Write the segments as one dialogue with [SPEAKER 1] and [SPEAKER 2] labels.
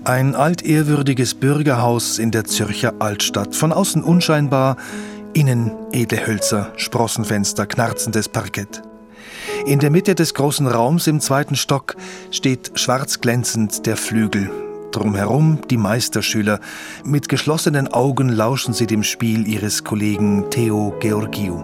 [SPEAKER 1] Ein altehrwürdiges Bürgerhaus in der Zürcher Altstadt. Von außen unscheinbar, innen edle Hölzer, Sprossenfenster, knarzendes Parkett. In der Mitte des großen Raums im 2. Stock steht schwarz glänzend der Flügel. Drumherum die Meisterschüler. Mit geschlossenen Augen lauschen sie dem Spiel ihres Kollegen Theo Georgiou.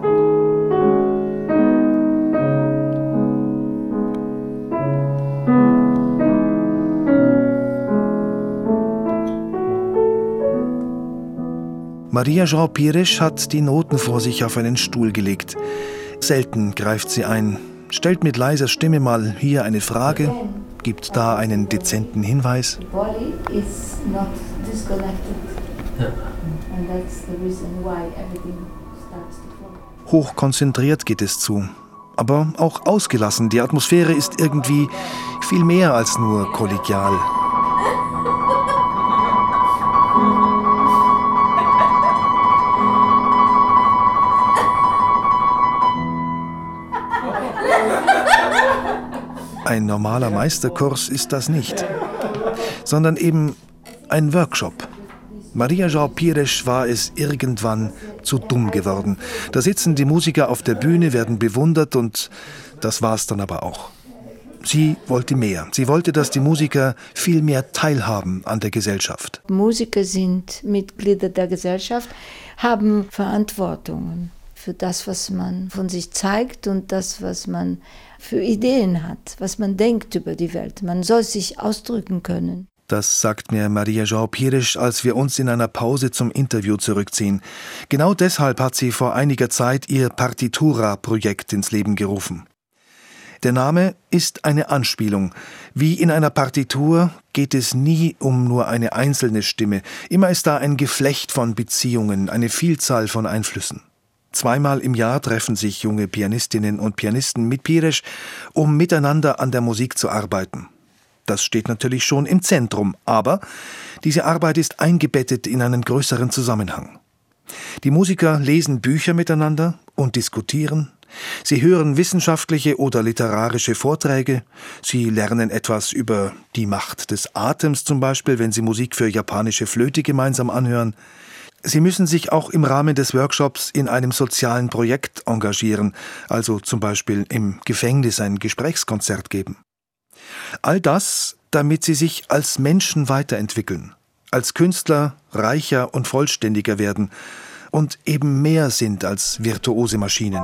[SPEAKER 1] Maria João Pires hat die Noten vor sich auf einen Stuhl gelegt. Selten greift sie ein, stellt mit leiser Stimme mal hier eine Frage, gibt da einen dezenten Hinweis. Hochkonzentriert geht es zu, aber auch ausgelassen. Die Atmosphäre ist irgendwie viel mehr als nur kollegial. Ein normaler Meisterkurs ist das nicht, sondern eben ein Workshop. Maria João Pires war es irgendwann zu dumm geworden. Da sitzen die Musiker auf der Bühne, werden bewundert und das war's dann aber auch. Sie wollte mehr. Sie wollte, dass die Musiker viel mehr teilhaben an der Gesellschaft.
[SPEAKER 2] Musiker sind Mitglieder der Gesellschaft, haben Verantwortungen für das, was man von sich zeigt und das, was man für Ideen hat, was man denkt über die Welt. Man soll sich ausdrücken können.
[SPEAKER 1] Das sagt mir Maria João Pires, als wir uns in einer Pause zum Interview zurückziehen. Genau deshalb hat sie vor einiger Zeit ihr Partitura-Projekt ins Leben gerufen. Der Name ist eine Anspielung. Wie in einer Partitur geht es nie um nur eine einzelne Stimme. Immer ist da ein Geflecht von Beziehungen, eine Vielzahl von Einflüssen. 2-mal im Jahr treffen sich junge Pianistinnen und Pianisten mit Pires, um miteinander an der Musik zu arbeiten. Das steht natürlich schon im Zentrum, aber diese Arbeit ist eingebettet in einen größeren Zusammenhang. Die Musiker lesen Bücher miteinander und diskutieren. Sie hören wissenschaftliche oder literarische Vorträge. Sie lernen etwas über die Macht des Atems zum Beispiel, wenn sie Musik für japanische Flöte gemeinsam anhören. Sie müssen sich auch im Rahmen des Workshops in einem sozialen Projekt engagieren, also zum Beispiel im Gefängnis ein Gesprächskonzert geben. All das, damit sie sich als Menschen weiterentwickeln, als Künstler reicher und vollständiger werden und eben mehr sind als virtuose Maschinen.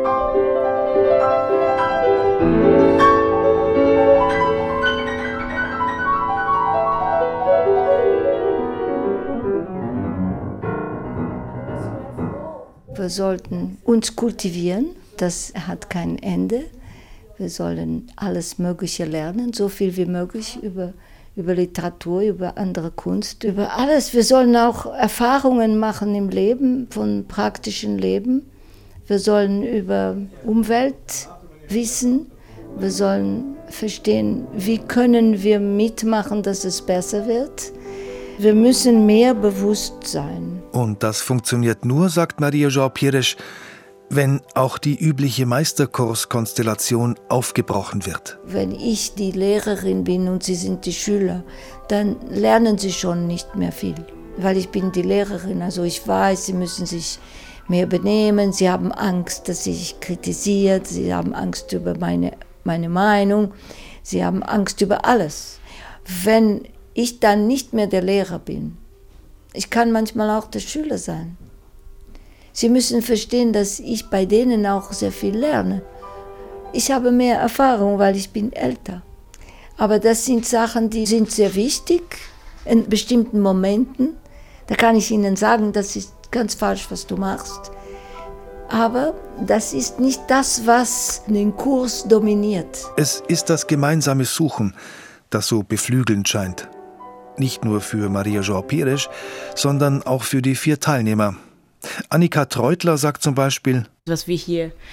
[SPEAKER 2] Wir sollten uns kultivieren, das hat kein Ende. Wir sollen alles Mögliche lernen, so viel wie möglich über Literatur, über andere Kunst, über alles. Wir sollen auch Erfahrungen machen im Leben, von praktischen Leben. Wir sollen über Umwelt wissen. Wir sollen verstehen, wie können wir mitmachen, dass es besser wird. Wir müssen mehr bewusst sein.
[SPEAKER 1] Und das funktioniert nur, sagt Maria João Pires, wenn auch die übliche Meisterkurskonstellation aufgebrochen wird.
[SPEAKER 2] Wenn ich die Lehrerin bin und Sie sind die Schüler, dann lernen Sie schon nicht mehr viel. Weil ich bin die Lehrerin, also ich weiß, Sie müssen sich mehr benehmen, Sie haben Angst, dass ich kritisiert, Sie haben Angst über meine Meinung, Sie haben Angst über alles. Wenn ich dann nicht mehr der Lehrer bin, ich kann manchmal auch der Schüler sein. Sie müssen verstehen, dass ich bei denen auch sehr viel lerne. Ich habe mehr Erfahrung, weil ich bin älter. Aber das sind Sachen, die sind sehr wichtig in bestimmten Momenten. Da kann ich Ihnen sagen, das ist ganz falsch, was du machst. Aber das ist nicht das, was den Kurs dominiert.
[SPEAKER 1] Es ist das gemeinsame Suchen, das so beflügelnd scheint. Nicht nur für Maria João Pires, sondern auch für die 4 Teilnehmer. Annika Treutler sagt zum Beispiel:
[SPEAKER 3] Was wir hier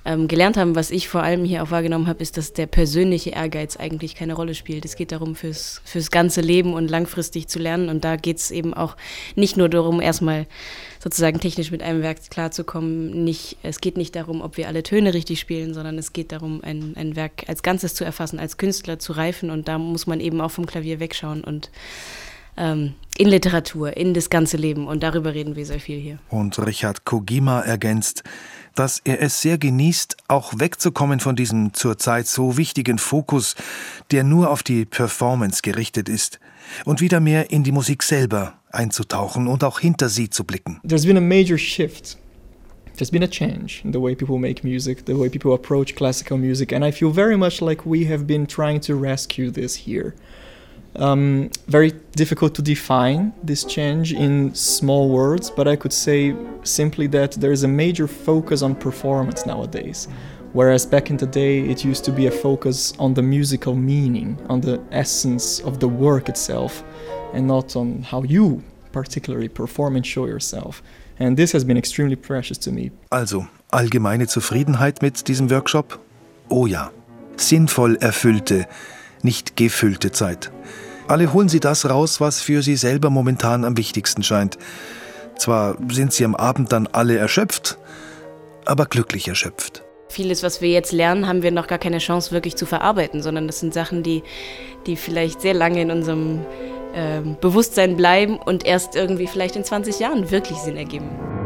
[SPEAKER 3] gelernt haben, was ich vor allem hier auch wahrgenommen habe, ist, dass der persönliche Ehrgeiz eigentlich keine Rolle spielt. Es geht darum, fürs ganze Leben und langfristig zu lernen. Und da geht es eben auch nicht nur darum, erstmal sozusagen technisch mit einem Werk klarzukommen. Es geht nicht darum, ob wir alle Töne richtig spielen, sondern es geht darum, ein Werk als Ganzes zu erfassen, als Künstler zu reifen. Und da muss man eben auch vom Klavier wegschauen und in Literatur, in das ganze Leben. Und darüber reden wir sehr viel hier.
[SPEAKER 1] Und Richard Kogima ergänzt, dass er es sehr genießt, auch wegzukommen von diesem zurzeit so wichtigen Fokus, der nur auf die Performance gerichtet ist, und wieder mehr in die Musik selber einzutauchen und auch hinter sie zu blicken.
[SPEAKER 4] There's been a major shift. There's been a change in the way people make music, the way people approach classical music, and I feel very much like we have been trying to rescue this here. Very difficult to define this change in small words, but I could say simply that there is a major focus on performance nowadays. Whereas back in the day, it used to be a focus on the musical meaning, on the essence of the work itself, and not on how you particularly perform and show yourself. And this has been extremely precious to me.
[SPEAKER 1] Also, allgemeine Zufriedenheit mit diesem Workshop? Oh ja, sinnvoll erfüllte, nicht gefüllte Zeit. Alle holen sie das raus, was für sie selber momentan am wichtigsten scheint. Zwar sind sie am Abend dann alle erschöpft, aber glücklich erschöpft.
[SPEAKER 3] Vieles, was wir jetzt lernen, haben wir noch gar keine Chance wirklich zu verarbeiten, sondern das sind Sachen, die vielleicht sehr lange in unserem Bewusstsein bleiben und erst irgendwie vielleicht in 20 Jahren wirklich Sinn ergeben.